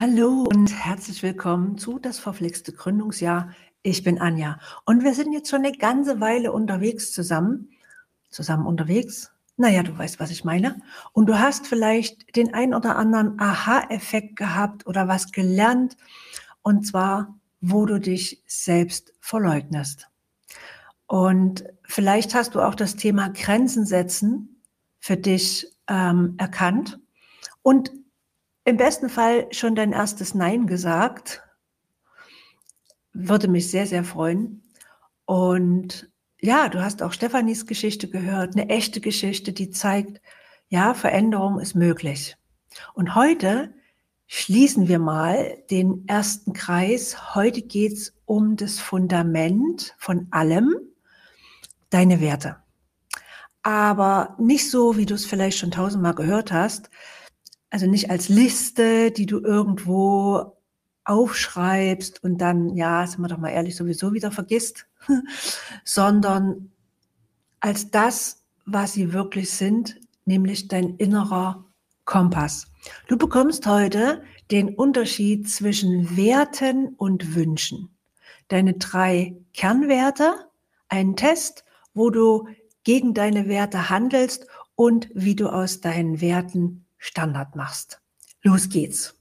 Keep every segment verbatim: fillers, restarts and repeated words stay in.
Hallo und herzlich willkommen zu Das verflixte Gründungsjahr. Ich bin Anja und wir sind jetzt schon eine ganze Weile unterwegs zusammen. Zusammen unterwegs? Na ja, du weißt, was ich meine. Und du hast vielleicht den ein oder anderen Aha-Effekt gehabt oder was gelernt, und zwar, wo du dich selbst verleugnest. Und vielleicht hast du auch das Thema Grenzen setzen für dich ähm, erkannt und im besten Fall schon dein erstes Nein gesagt. Würde mich sehr, sehr freuen. Und ja, du hast auch Stefanis Geschichte gehört, eine echte Geschichte, die zeigt, ja, Veränderung ist möglich. Und heute schließen wir mal den ersten Kreis. Heute geht's um das Fundament von allem, deine Werte. Aber nicht so, wie du es vielleicht schon tausendmal gehört hast, also nicht als Liste, die du irgendwo aufschreibst und dann, ja, sind wir doch mal ehrlich, sowieso wieder vergisst, sondern als das, was sie wirklich sind, nämlich dein innerer Kompass. Du bekommst heute den Unterschied zwischen Werten und Wünschen. Deine drei Kernwerte, einen Test, wo du gegen deine Werte handelst und wie du aus deinen Werten Standard machst. Los geht's.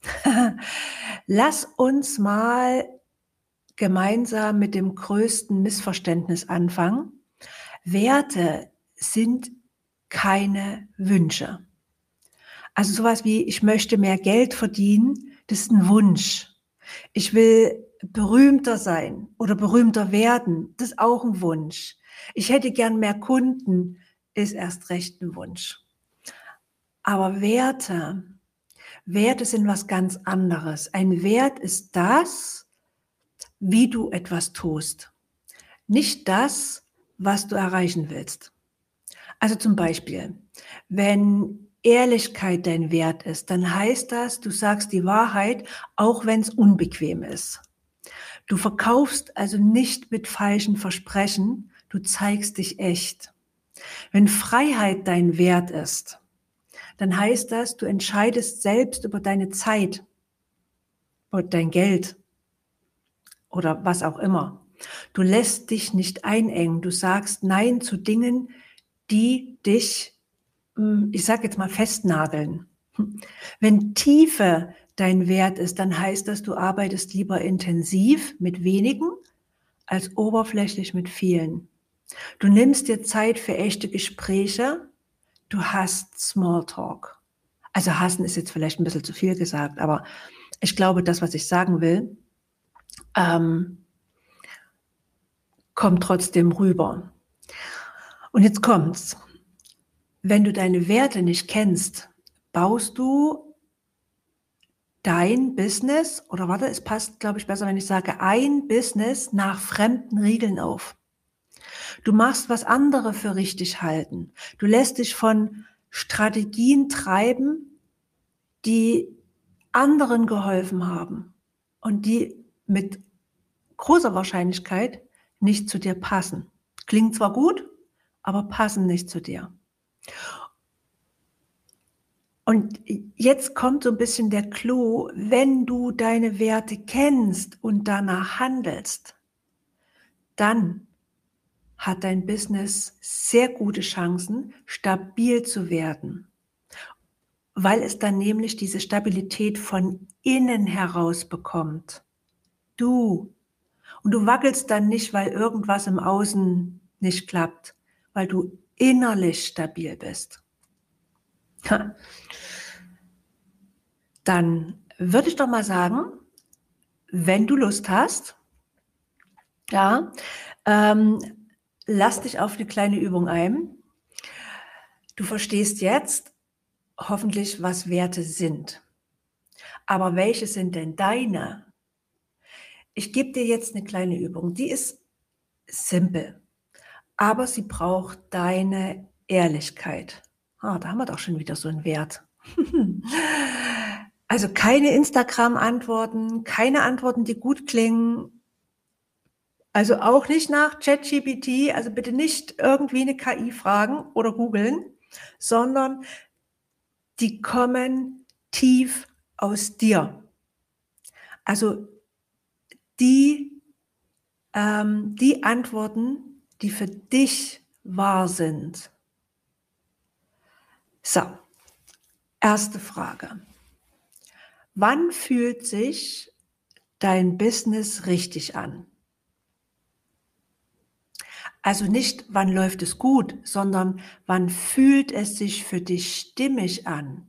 Lass uns mal gemeinsam mit dem größten Missverständnis anfangen. Werte sind keine Wünsche. Also sowas wie, ich möchte mehr Geld verdienen, das ist ein Wunsch. Ich will berühmter sein oder berühmter werden, das ist auch ein Wunsch. Ich hätte gern mehr Kunden, ist erst recht ein Wunsch. Aber Werte, Werte sind was ganz anderes. Ein Wert ist das, wie du etwas tust, nicht das, was du erreichen willst. Also zum Beispiel, wenn Ehrlichkeit dein Wert ist, dann heißt das, du sagst die Wahrheit, auch wenn es unbequem ist. Du verkaufst also nicht mit falschen Versprechen, du zeigst dich echt. Wenn Freiheit dein Wert ist, dann heißt das, du entscheidest selbst über deine Zeit, über dein Geld oder was auch immer. Du lässt dich nicht einengen, du sagst Nein zu Dingen, die dich, ich sage jetzt mal, festnageln. Wenn Tiefe dein Wert ist, dann heißt das, du arbeitest lieber intensiv mit wenigen als oberflächlich mit vielen. Du nimmst dir Zeit für echte Gespräche, du hast Smalltalk. Also hassen ist jetzt vielleicht ein bisschen zu viel gesagt, aber ich glaube, das, was ich sagen will, ähm, kommt trotzdem rüber. Und jetzt kommt's. Wenn du deine Werte nicht kennst, baust du dein Business, oder warte, es passt, glaube ich, besser, wenn ich sage, ein Business nach fremden Regeln auf. Du machst, was andere für richtig halten. Du lässt dich von Strategien treiben, die anderen geholfen haben und die mit großer Wahrscheinlichkeit nicht zu dir passen. Klingt zwar gut, aber passen nicht zu dir. Und jetzt kommt so ein bisschen der Clou, wenn du deine Werte kennst und danach handelst, dann hat dein Business sehr gute Chancen, stabil zu werden, weil es dann nämlich diese Stabilität von innen heraus bekommt. Du. Und du wackelst dann nicht, weil irgendwas im Außen nicht klappt, weil du innerlich stabil bist. Dann würde ich doch mal sagen, wenn du Lust hast, ja, ähm, lass dich auf eine kleine Übung ein. Du verstehst jetzt hoffentlich, was Werte sind. Aber welche sind denn deine? Ich gebe dir jetzt eine kleine Übung. Die ist simpel, aber sie braucht deine Ehrlichkeit. Ah, da haben wir doch schon wieder so einen Wert. Also keine Instagram-Antworten, keine Antworten, die gut klingen. Also auch nicht nach ChatGPT, also bitte nicht irgendwie eine K I fragen oder googeln, sondern die kommen tief aus dir. Also die, ähm, die Antworten, die für dich wahr sind. So, erste Frage. Wann fühlt sich dein Business richtig an? Also nicht, wann läuft es gut, sondern wann fühlt es sich für dich stimmig an?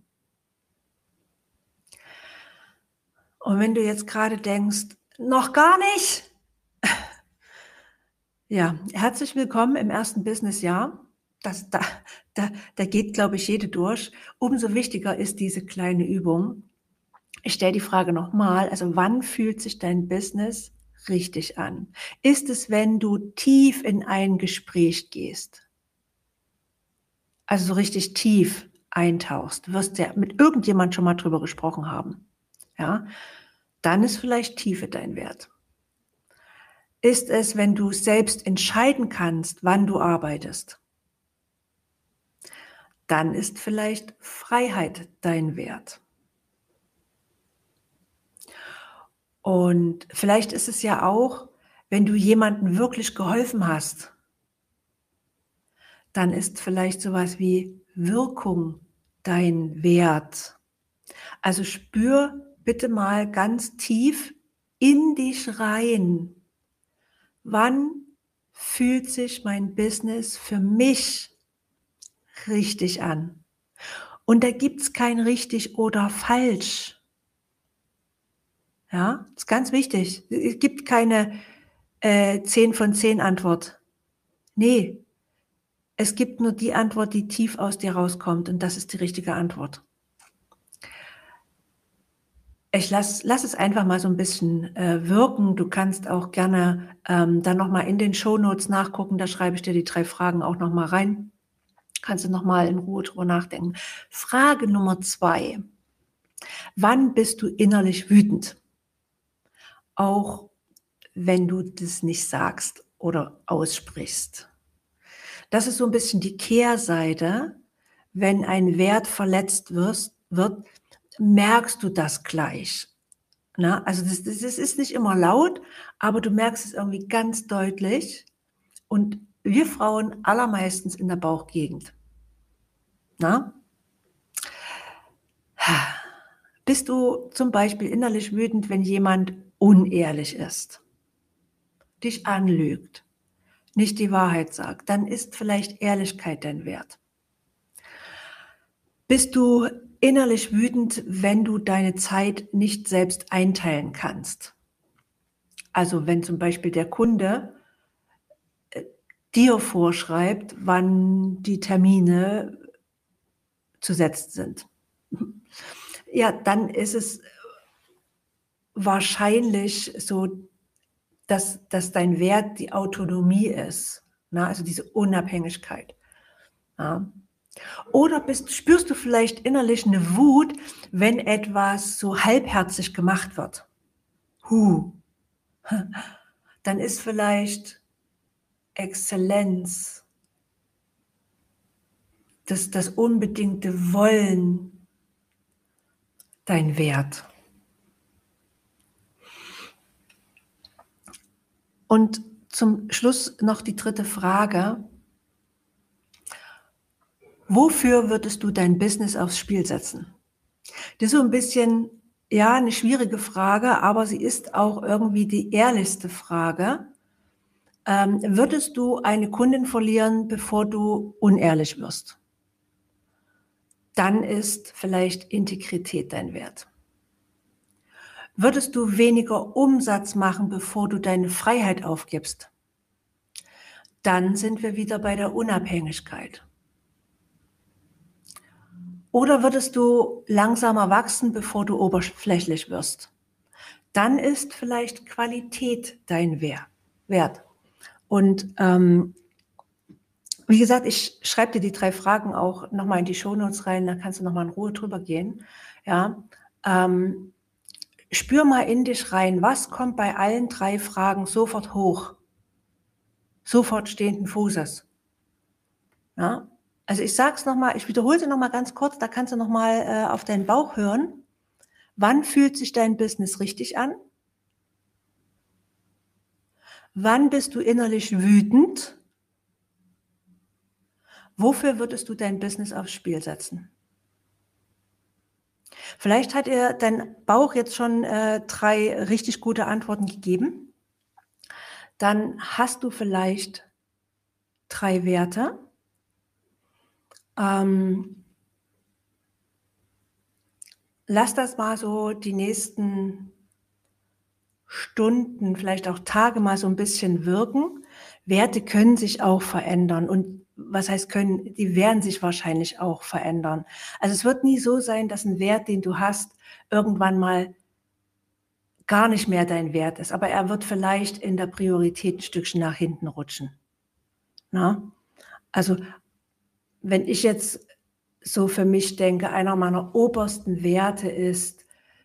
Und wenn du jetzt gerade denkst, noch gar nicht, ja, herzlich willkommen im ersten Businessjahr. Das, da, da, da geht, glaube ich, jede durch. Umso wichtiger ist diese kleine Übung. Ich stelle die Frage nochmal, also wann fühlt sich dein Business richtig an? Ist es, wenn du tief in ein Gespräch gehst? Also so richtig tief eintauchst, wirst ja mit irgendjemand schon mal drüber gesprochen haben. Ja, dann ist vielleicht Tiefe dein Wert. Ist es, wenn du selbst entscheiden kannst, wann du arbeitest? Dann ist vielleicht Freiheit dein Wert. Und vielleicht ist es ja auch, wenn du jemandem wirklich geholfen hast, dann ist vielleicht sowas wie Wirkung dein Wert. Also spür bitte mal ganz tief in dich rein. Wann fühlt sich mein Business für mich richtig an? Und da gibt es kein richtig oder falsch. Ja, das ist ganz wichtig. Es gibt keine äh, zehn von zehn Antwort. Nee, es gibt nur die Antwort, die tief aus dir rauskommt, und das ist die richtige Antwort. Ich lass, lass es einfach mal so ein bisschen äh, wirken. Du kannst auch gerne ähm, dann nochmal in den Shownotes nachgucken. Da schreibe ich dir die drei Fragen auch nochmal rein. Kannst du nochmal in Ruhe drüber nachdenken. Frage Nummer zwei. Wann bist du innerlich wütend? Auch wenn du das nicht sagst oder aussprichst. Das ist so ein bisschen die Kehrseite. Wenn ein Wert verletzt wird, wird merkst du das gleich. Na, also das, das ist nicht immer laut, aber du merkst es irgendwie ganz deutlich. Und wir Frauen allermeistens in der Bauchgegend. Na? Bist du zum Beispiel innerlich wütend, wenn jemand unehrlich ist, dich anlügt, nicht die Wahrheit sagt? Dann ist vielleicht Ehrlichkeit dein Wert. Bist du innerlich wütend, wenn du deine Zeit nicht selbst einteilen kannst? Also wenn zum Beispiel der Kunde äh, dir vorschreibt, wann die Termine zu setzen sind. Ja, dann ist es wahrscheinlich so, dass, dass dein Wert die Autonomie ist, na, also diese Unabhängigkeit. Ja. Oder bist, spürst du vielleicht innerlich eine Wut, wenn etwas so halbherzig gemacht wird? Huh. Dann ist vielleicht Exzellenz, das, das unbedingte Wollen dein Wert. Und zum Schluss noch die dritte Frage. Wofür würdest du dein Business aufs Spiel setzen? Das ist so ein bisschen, ja, eine schwierige Frage, aber sie ist auch irgendwie die ehrlichste Frage. Ähm, würdest du eine Kundin verlieren, bevor du unehrlich wirst? Dann ist vielleicht Integrität dein Wert. Würdest du weniger Umsatz machen, bevor du deine Freiheit aufgibst? Dann sind wir wieder bei der Unabhängigkeit. Oder würdest du langsamer wachsen, bevor du oberflächlich wirst? Dann ist vielleicht Qualität dein Wert. Und ähm, wie gesagt, ich schreibe dir die drei Fragen auch nochmal in die Shownotes rein, da kannst du nochmal in Ruhe drüber gehen. Ja, ähm, spür mal in dich rein, was kommt bei allen drei Fragen sofort hoch? Sofort stehenden Fußes. Ja? Also ich sage es nochmal, ich wiederhole es nochmal ganz kurz, da kannst du nochmal äh, auf deinen Bauch hören. Wann fühlt sich dein Business richtig an? Wann bist du innerlich wütend? Wofür würdest du dein Business aufs Spiel setzen? Vielleicht hat dir dein Bauch jetzt schon äh, drei richtig gute Antworten gegeben. Dann hast du vielleicht drei Werte. Ähm, lass das mal so die nächsten Stunden, vielleicht auch Tage mal so ein bisschen wirken. Werte können sich auch verändern und was heißt können, die werden sich wahrscheinlich auch verändern. Also es wird nie so sein, dass ein Wert, den du hast, irgendwann mal gar nicht mehr dein Wert ist, aber er wird vielleicht in der Priorität ein Stückchen nach hinten rutschen. Na? Also wenn ich jetzt so für mich denke, einer meiner obersten Werte ist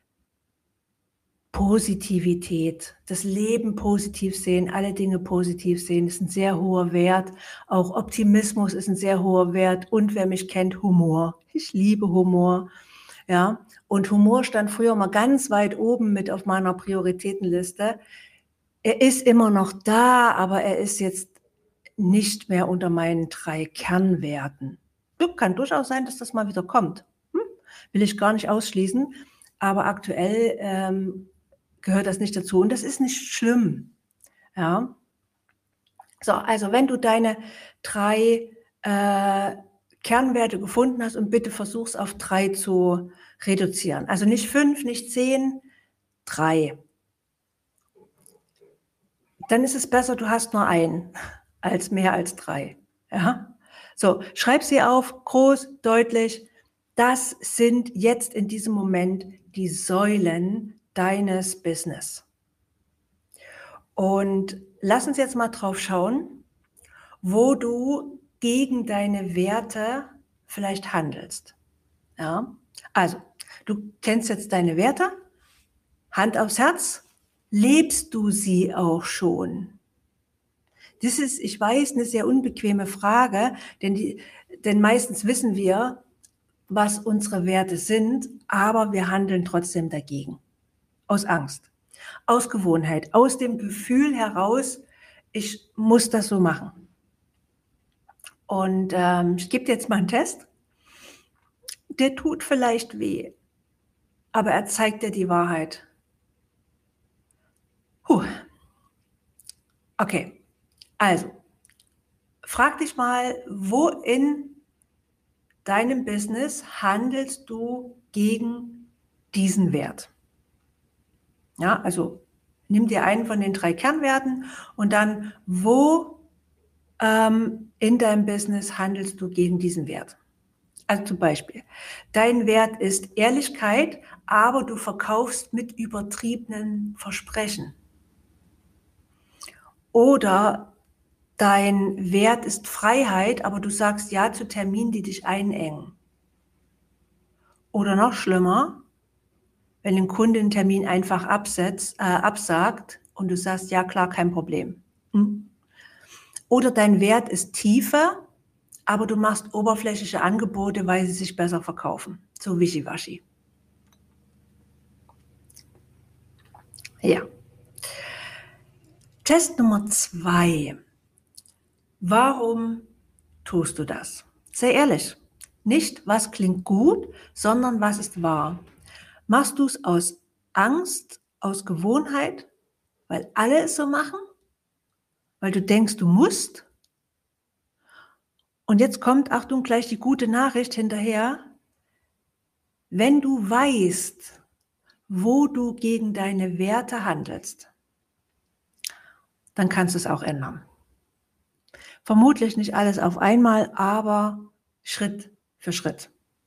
Positivität, das Leben positiv sehen, alle Dinge positiv sehen, ist ein sehr hoher Wert. Auch Optimismus ist ein sehr hoher Wert und wer mich kennt, Humor. Ich liebe Humor, ja. Und Humor stand früher mal ganz weit oben mit auf meiner Prioritätenliste. Er ist immer noch da, aber er ist jetzt nicht mehr unter meinen drei Kernwerten. Kann durchaus sein, dass das mal wieder kommt. Hm? Will ich gar nicht ausschließen, aber aktuell ähm, gehört das nicht dazu und das ist nicht schlimm. Ja. So, also wenn du deine drei äh, Kernwerte gefunden hast und bitte versuch's auf drei zu reduzieren. Also nicht fünf, nicht zehn, drei. Dann ist es besser, du hast nur einen, als mehr als drei. Ja? So, schreib sie auf, groß, deutlich. Das sind jetzt in diesem Moment die Säulen deines Business. Und lass uns jetzt mal drauf schauen, wo du gegen deine Werte vielleicht handelst. Ja? Also, du kennst jetzt deine Werte, Hand aufs Herz, lebst du sie auch schon? Das ist, ich weiß, eine sehr unbequeme Frage, denn, die, denn meistens wissen wir, was unsere Werte sind, aber wir handeln trotzdem dagegen. Aus Angst, aus Gewohnheit, aus dem Gefühl heraus, ich muss das so machen. Und ähm, ich gebe dir jetzt mal einen Test. Der tut vielleicht weh, aber er zeigt dir die Wahrheit. Puh. Okay, also frag dich mal, wo in deinem Business handelst du gegen diesen Wert? Ja, also nimm dir einen von den drei Kernwerten und dann, wo ähm, in deinem Business handelst du gegen diesen Wert? Also zum Beispiel, dein Wert ist Ehrlichkeit, aber du verkaufst mit übertriebenen Versprechen. Oder dein Wert ist Freiheit, aber du sagst ja zu Terminen, die dich einengen. Oder noch schlimmer, wenn ein Kunde einen Termin einfach absetzt, äh, absagt und du sagst, ja klar, kein Problem. Hm? Oder dein Wert ist Tiefe, aber du machst oberflächliche Angebote, weil sie sich besser verkaufen. So wischiwaschi. Ja. Test Nummer zwei. Warum tust du das? Sehr ehrlich. Nicht, was klingt gut, sondern was ist wahr. Machst du es aus Angst, aus Gewohnheit, weil alle es so machen? Weil du denkst, du musst? Und jetzt kommt, Achtung, gleich die gute Nachricht hinterher. Wenn du weißt, wo du gegen deine Werte handelst, dann kannst du es auch ändern. Vermutlich nicht alles auf einmal, aber Schritt für Schritt.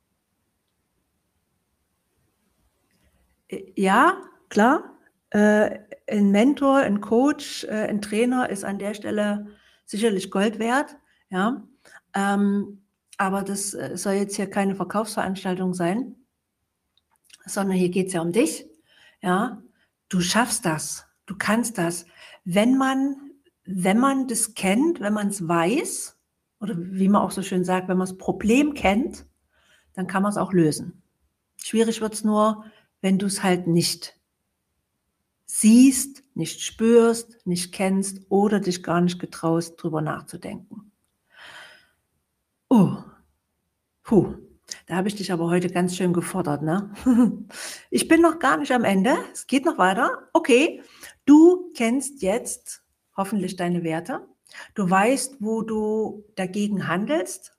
Ja, klar, äh, ein Mentor, ein Coach, äh, ein Trainer ist an der Stelle sicherlich Gold wert, ja. Ähm, aber das äh, soll jetzt hier keine Verkaufsveranstaltung sein, sondern hier geht es ja um dich, ja. Du schaffst das, du kannst das. Wenn man, wenn man das kennt, wenn man es weiß, oder wie man auch so schön sagt, wenn man das Problem kennt, dann kann man es auch lösen. Schwierig wird es nur, wenn du es halt nicht siehst, nicht spürst, nicht kennst oder dich gar nicht getraust, drüber nachzudenken. Oh, puh, da habe ich dich aber heute ganz schön gefordert, ne? Ich bin noch gar nicht am Ende, es geht noch weiter. Okay, du kennst jetzt hoffentlich deine Werte. Du weißt, wo du dagegen handelst.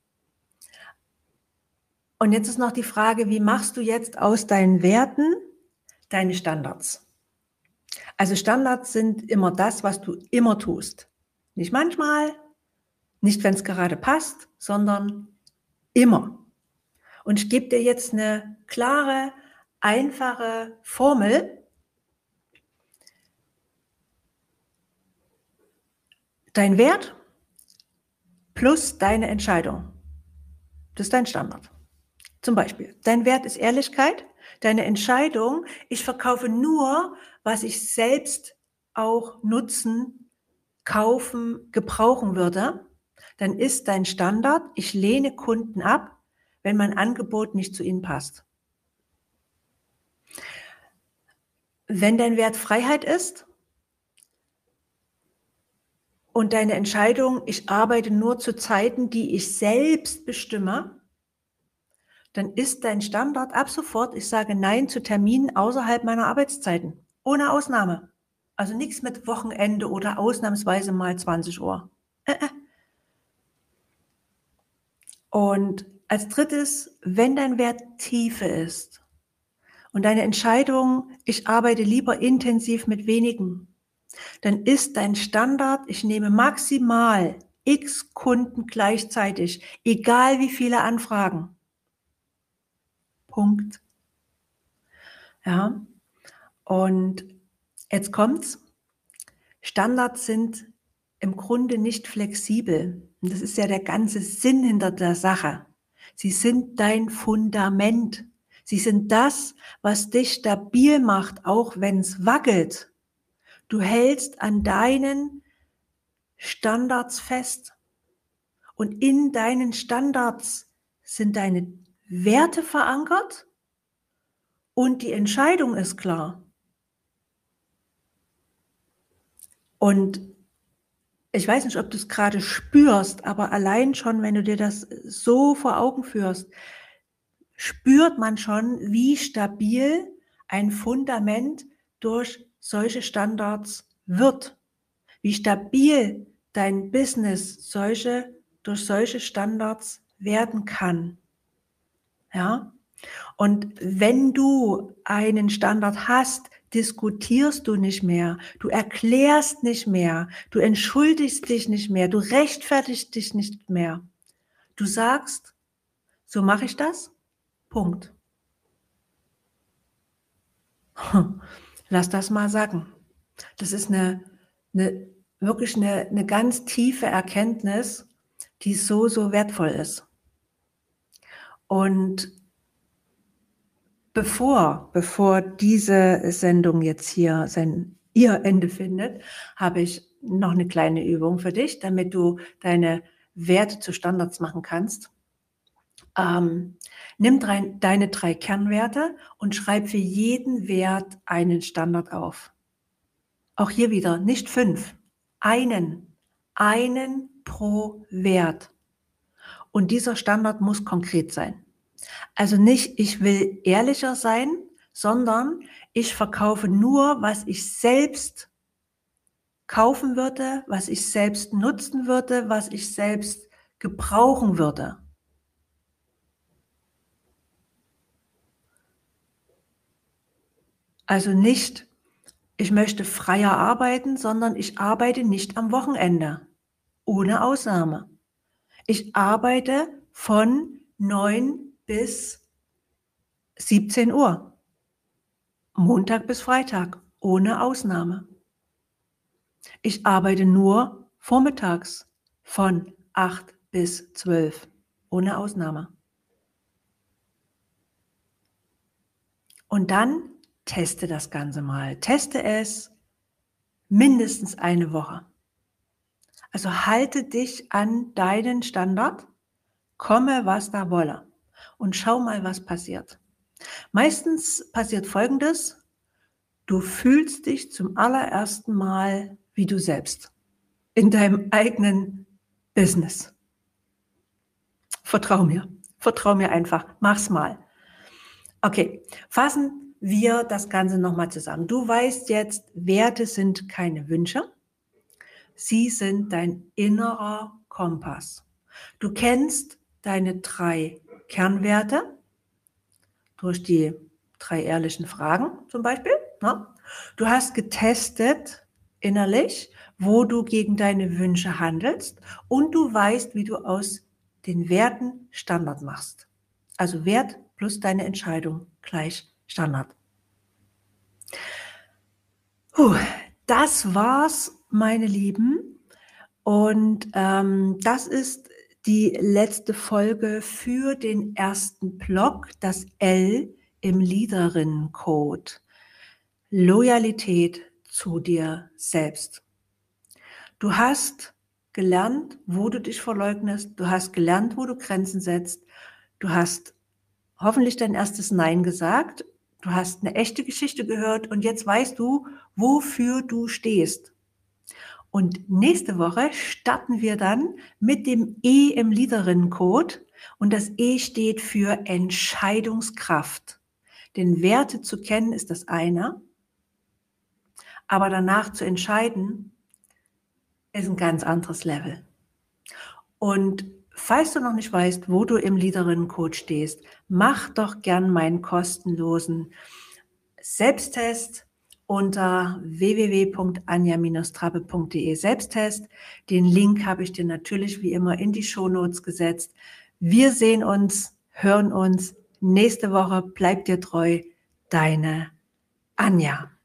Und jetzt ist noch die Frage, wie machst du jetzt aus deinen Werten deine Standards? Also Standards sind immer das, was du immer tust. Nicht manchmal, nicht wenn es gerade passt, sondern immer. Und ich gebe dir jetzt eine klare, einfache Formel. Dein Wert plus deine Entscheidung. Das ist dein Standard. Zum Beispiel, dein Wert ist Ehrlichkeit, deine Entscheidung, ich verkaufe nur, was ich selbst auch nutzen, kaufen, gebrauchen würde. Dann ist dein Standard, ich lehne Kunden ab, wenn mein Angebot nicht zu ihnen passt. Wenn dein Wert Freiheit ist und deine Entscheidung, ich arbeite nur zu Zeiten, die ich selbst bestimme, dann ist dein Standard ab sofort, ich sage Nein zu Terminen außerhalb meiner Arbeitszeiten. Ohne Ausnahme. Also nichts mit Wochenende oder ausnahmsweise mal zwanzig Uhr. Und als drittes, wenn dein Wert Tiefe ist und deine Entscheidung, ich arbeite lieber intensiv mit wenigen, dann ist dein Standard, ich nehme maximal x Kunden gleichzeitig, egal wie viele Anfragen. Punkt. Ja, und jetzt kommt's. Standards sind im Grunde nicht flexibel. Und das ist ja der ganze Sinn hinter der Sache. Sie sind dein Fundament. Sie sind das, was dich stabil macht, auch wenn es wackelt. Du hältst an deinen Standards fest. Und in deinen Standards sind deine Werte verankert und die Entscheidung ist klar. Und ich weiß nicht, ob du es gerade spürst, aber allein schon, wenn du dir das so vor Augen führst, spürt man schon, wie stabil ein Fundament durch solche Standards wird. Wie stabil dein Business solche, durch solche Standards werden kann. Ja? Und wenn du einen Standard hast, diskutierst du nicht mehr, du erklärst nicht mehr, du entschuldigst dich nicht mehr, du rechtfertigst dich nicht mehr. Du sagst, so mache ich das, Punkt. Lass das mal sagen. Das ist eine, eine wirklich eine, eine ganz tiefe Erkenntnis, die so, so wertvoll ist. Und Bevor, bevor diese Sendung jetzt hier sein, ihr Ende findet, habe ich noch eine kleine Übung für dich, damit du deine Werte zu Standards machen kannst. Ähm, nimm drei, deine drei Kernwerte und schreib für jeden Wert einen Standard auf. Auch hier wieder nicht fünf, einen, einen pro Wert. Und dieser Standard muss konkret sein. Also nicht, ich will ehrlicher sein, sondern ich verkaufe nur, was ich selbst kaufen würde, was ich selbst nutzen würde, was ich selbst gebrauchen würde. Also nicht, ich möchte freier arbeiten, sondern ich arbeite nicht am Wochenende. Ohne Ausnahme. Ich arbeite von neun bis siebzehn Uhr. Montag bis Freitag. Ohne Ausnahme. Ich arbeite nur vormittags von acht bis zwölf. Ohne Ausnahme. Und dann teste das Ganze mal. Teste es mindestens eine Woche. Also halte dich an deinen Standard, komme was da wolle und schau mal, was passiert. Meistens passiert Folgendes: Du fühlst dich zum allerersten Mal wie du selbst in deinem eigenen Business. Vertrau mir, vertrau mir einfach, mach's mal. Okay, fassen wir das Ganze nochmal zusammen. Du weißt jetzt, Werte sind keine Wünsche, sie sind dein innerer Kompass. Du kennst deine drei Kernwerte durch die drei ehrlichen Fragen zum Beispiel. Ne? Du hast getestet innerlich, wo du gegen deine Wünsche handelst und du weißt, wie du aus den Werten Standard machst. Also Wert plus deine Entscheidung gleich Standard. Puh, das war's, meine Lieben. Und ähm, das ist die letzte Folge für den ersten Block, das L im Leaderinnen-Code. Loyalität zu dir selbst. Du hast gelernt, wo du dich verleugnest. Du hast gelernt, wo du Grenzen setzt. Du hast hoffentlich dein erstes Nein gesagt. Du hast eine echte Geschichte gehört und jetzt weißt du, wofür du stehst. Und nächste Woche starten wir dann mit dem E im Leaderinnen-Code und das E steht für Entscheidungskraft. Denn Werte zu kennen ist das eine, aber danach zu entscheiden ist ein ganz anderes Level. Und falls du noch nicht weißt, wo du im Leaderinnen-Code stehst, mach doch gern meinen kostenlosen Selbsttest unter w w w punkt anja Bindestrich trappe punkt de Selbsttest. Den Link habe ich dir natürlich wie immer in die Shownotes gesetzt. Wir sehen uns, hören uns nächste Woche. Bleib dir treu, deine Anja.